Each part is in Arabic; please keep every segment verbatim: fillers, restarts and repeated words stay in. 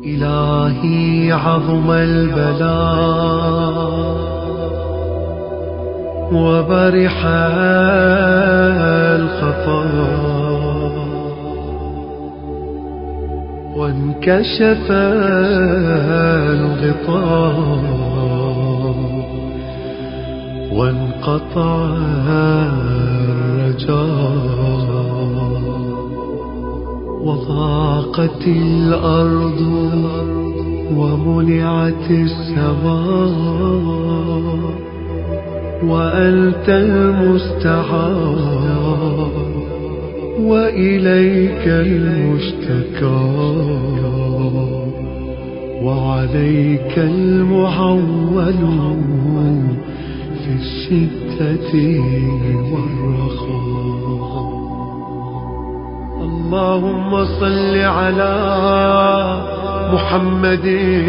إلهي عظم البلاء وبرح الخطر وانكشف الغطاء وانقطع الرجاء وضاقت الأرض ومنعت السماء وأنت المستعان وإليك المشتكى وعليك المعول في الشدة والرخاء. اللهم صل على محمد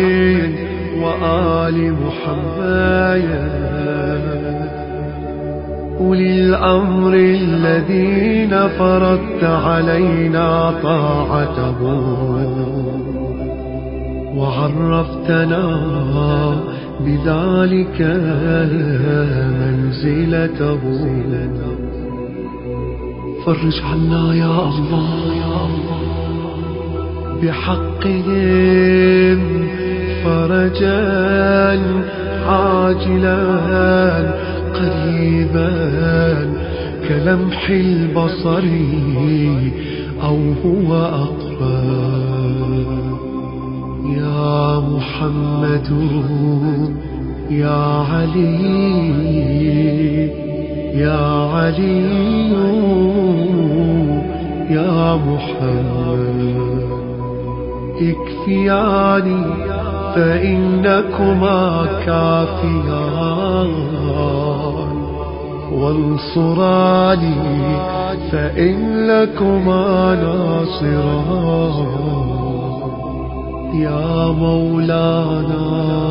وآل محمد أولي الأمر الذين فرضت علينا طاعتهم وعرفتنا بذلك منزلته. فرج عنا يا الله بحقهم فرجا عاجلا قريبا كلمح البصر أو هو أقرب. يا محمد يا علي يا علي يا محمد اكفياني فإنكما كافيان وانصراني فإن لكما ناصران. يا مولانا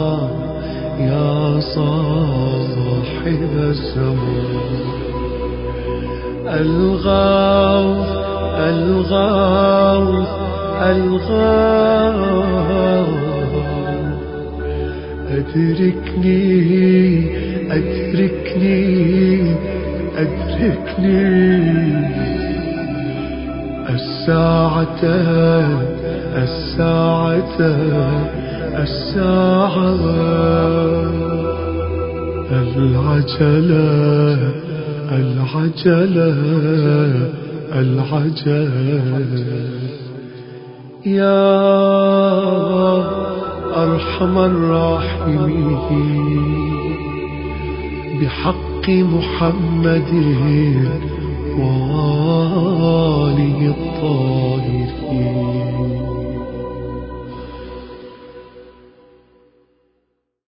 يا صاحب السماء الغوث الغوث الغوث أدركني أدركني أدركني الساعة الساعة الساعة العجلة العجلة العجلة. يا أرحم الراحمين بحق محمد وآله الطاهرين